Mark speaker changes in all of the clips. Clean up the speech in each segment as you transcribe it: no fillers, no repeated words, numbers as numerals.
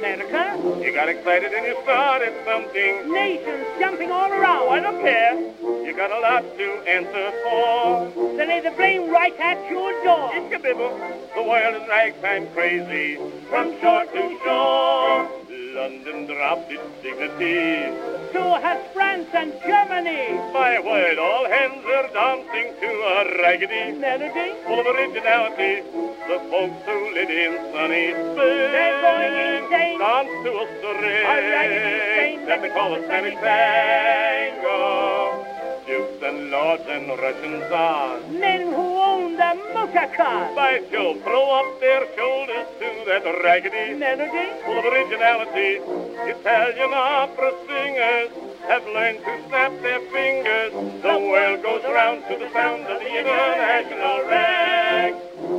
Speaker 1: America.
Speaker 2: You got excited and you started something.
Speaker 1: Nations jumping all around.
Speaker 2: I don't care. You got a lot to answer for.
Speaker 1: They lay the blame right at your door.
Speaker 2: It's a bibble. The world is ragtime crazy. From shore to shore. London dropped its dignity.
Speaker 1: So has France and Germany.
Speaker 2: My word, all hands are dancing to a raggedy
Speaker 1: Melody.
Speaker 2: full of originality. The folks who live in sunny Spain,
Speaker 1: They're going insane.
Speaker 2: dance to a strain
Speaker 1: A raggedy strain
Speaker 2: that they call a Spanish tango. Dukes and lords and Russian tsars,
Speaker 1: Men who own the motor car.
Speaker 2: by Jove, throw up their shoulders to that raggedy
Speaker 1: Melody.
Speaker 2: full of originality. Italian opera singers have learned to snap their fingers. The world goes round to the sound of the international rag.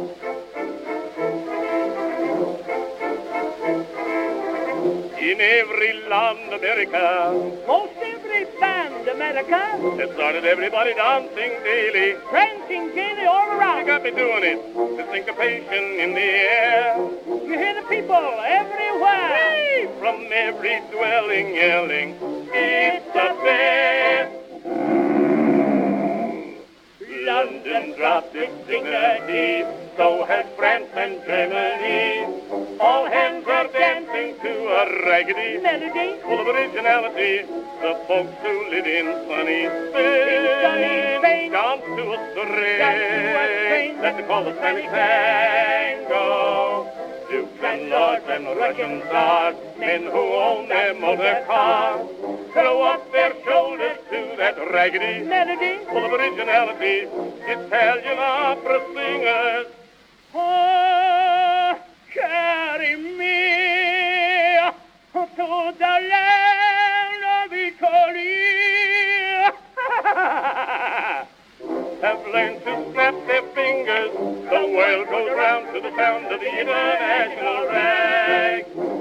Speaker 2: In every land, America,
Speaker 1: Most every band, America.
Speaker 2: has started everybody dancing daily.
Speaker 1: Prancing gaily all
Speaker 2: You
Speaker 1: around.
Speaker 2: got me doing it, the syncopation in the air.
Speaker 1: You hear the people everywhere.
Speaker 2: Hey, from every dwelling yelling, it's a fair. London dropped its dignity, so has France and Germany. All hands are dancing to a raggedy
Speaker 1: Melody.
Speaker 2: full of originality. The folks who live in sunny
Speaker 1: sunny
Speaker 2: Spain
Speaker 1: Spain.
Speaker 2: dance to a
Speaker 1: Dance to a
Speaker 2: strain
Speaker 1: strain
Speaker 2: that they call the Spanish tango. Dukes and lords and Russian tsars, men who own their motor cars, throw up their shoulders to that raggedy
Speaker 1: Melody.
Speaker 2: full of originality. Italian opera singers,
Speaker 1: Oh, carry me to the land of Italy.
Speaker 2: have learned to snap their fingers. The world goes round to the sound of the international rag.